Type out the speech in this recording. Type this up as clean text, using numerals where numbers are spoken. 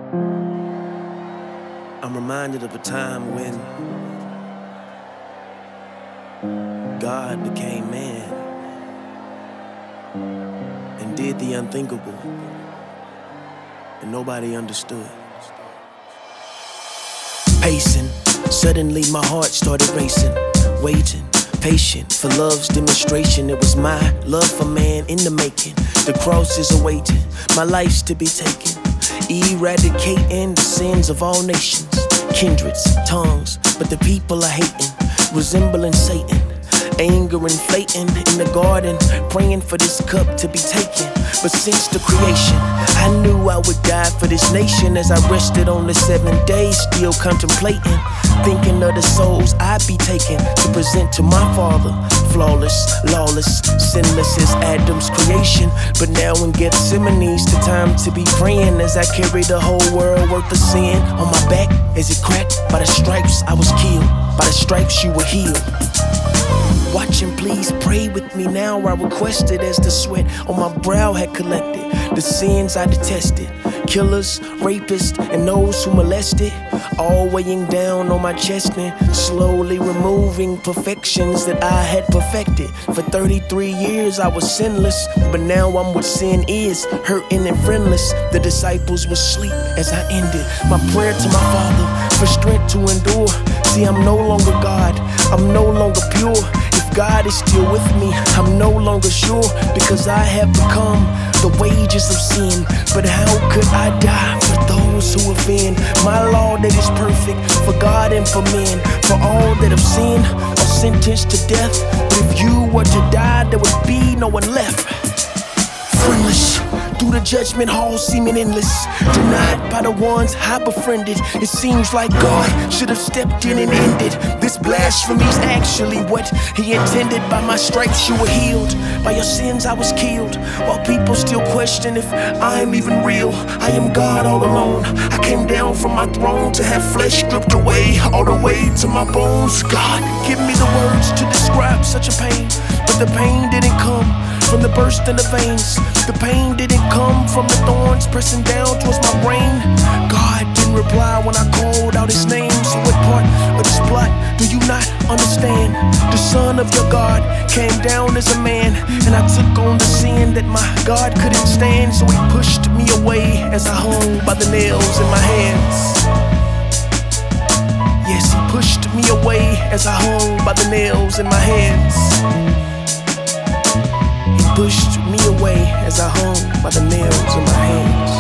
I'm reminded of a time when God became man and did the unthinkable, and nobody understood. Pacing, suddenly my heart started racing, waiting, patient for love's demonstration. It was my love for man in the making. The cross is awaiting, my life's to be taken, eradicating the sins of all nations, kindreds, tongues, but the people are hating, resembling Satan, anger inflating in the garden, praying for this cup to be taken. But since the creation, I knew I would die for this nation. As I rested on the 7th day, still contemplating, thinking of the souls I'd be taking to present to my Father, flawless, lawless, sinless as Adam's creation. But now in Gethsemane's the time to be praying, as I carry the whole world worth of sin on my back, as it cracked. By the stripes I was killed, by the stripes you were healed. Watch and please pray with me now, I requested, as the sweat on my brow had collected the sins I detested, killers, rapists, and those who molested, all weighing down on my chest and slowly removing perfections that I had perfected. For 33 years I was sinless, but now I'm what sin is, hurting and friendless. The disciples would sleep as I ended my prayer to my Father for strength to endure. See, I'm no longer God, I'm no longer pure. If God is still with me, I'm no longer sure, because I have become the wages of sin. But how could I die for those who offend? My law that is perfect for God and for men, for all that have sinned are sentenced to death. But if you were to die, there would be no one left. Friendless through the judgment hall, seeming endless, denied by the ones I befriended. It seems like God should have stepped in and ended this blasphemy's actually what He intended. By my stripes you were healed, by your sins I was killed, while people still question if I am even real. I am God all alone. I came down from my throne to have flesh stripped away, all the way to my bones. God, give me the words to describe such a pain, but the pain didn't come from the burst in the veins. The pain didn't come from the thorns pressing down towards my brain. God didn't reply when I called out His name. So what part of this plot do you not understand? The Son of your God came down as a man, and I took on the sin that my God couldn't stand. So He pushed me away as I hung by the nails in my hands. Yes, He pushed me away as I hung by the nails in my hands. Pushed me away as I hung by the nails in my hands.